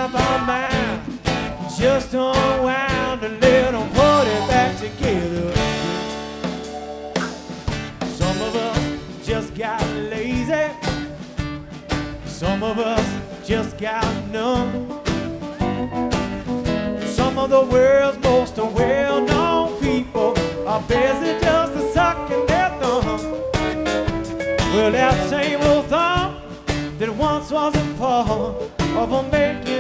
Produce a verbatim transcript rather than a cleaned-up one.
have our mind just unwound a little, put it back together. Some of us just got lazy. Some of us just got numb. Some of the world's most well-known people are busy just sucking their thumb. Well, that same old thumb that once was a part of a making